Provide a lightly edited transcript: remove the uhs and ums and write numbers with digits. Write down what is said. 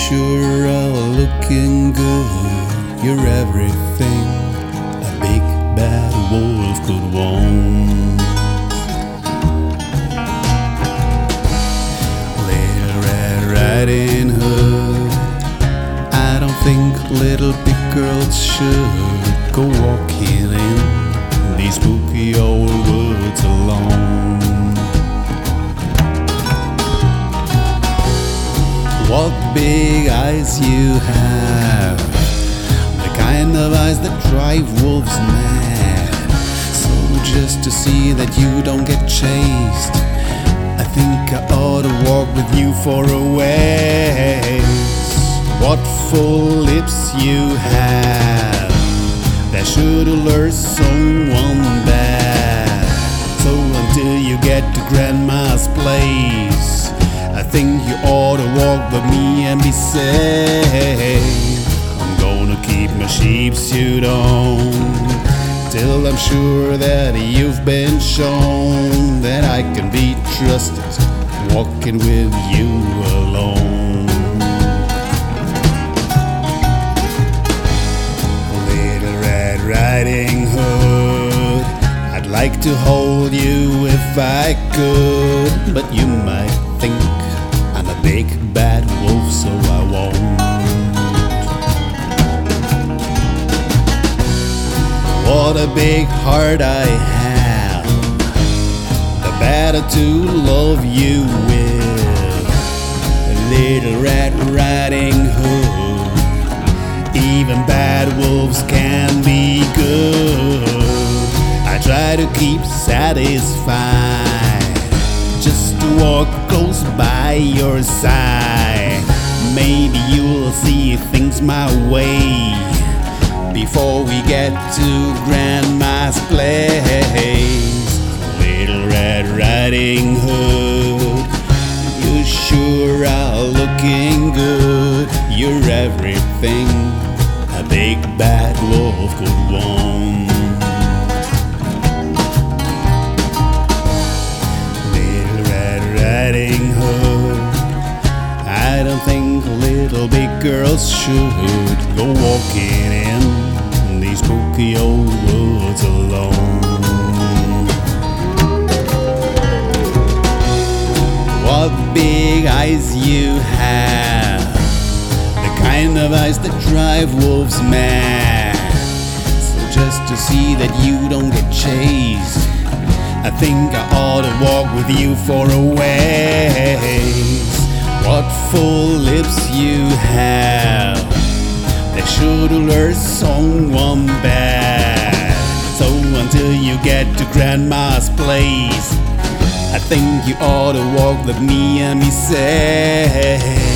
sure are looking good. You're everything a big bad wolf could want. Little Red Riding Hood, I don't think little big girls should go walking in these spooky old woods alone. What big eyes you have, the kind of eyes that drive wolves mad. So just to see that you don't get chased, I think I ought to walk with you for a ways. What full lips you have, that should allure someone bad. So until you get to Grandma's place, I think you ought to walk with me and be safe. I'm gonna keep my sheep suit on till I'm sure that you've been shown that I can be trusted walking with you alone. Little Red Riding Hood, I'd like to hold you if I could, but you might think I'm a big bad wolf, so I won't. What a big heart I have, the better to love you with. Little Red Riding Hood, even bad wolves can be good. I try to keep satisfied just to walk close by your side. Maybe you'll see things my way before we get to Grandma's place. Little Red Riding Hood, you sure are looking good. You're everything a big bad wolf could want. Riding Hood, I don't think little big girls should go walking in these spooky old woods alone. What big eyes you have, the kind of eyes that drive wolves mad. So just to see that you don't get chased, I think I ought to walk with you for a ways. What full lips you have, that should allure someone bad. So until you get to Grandma's place, I think you ought to walk with me and be safe.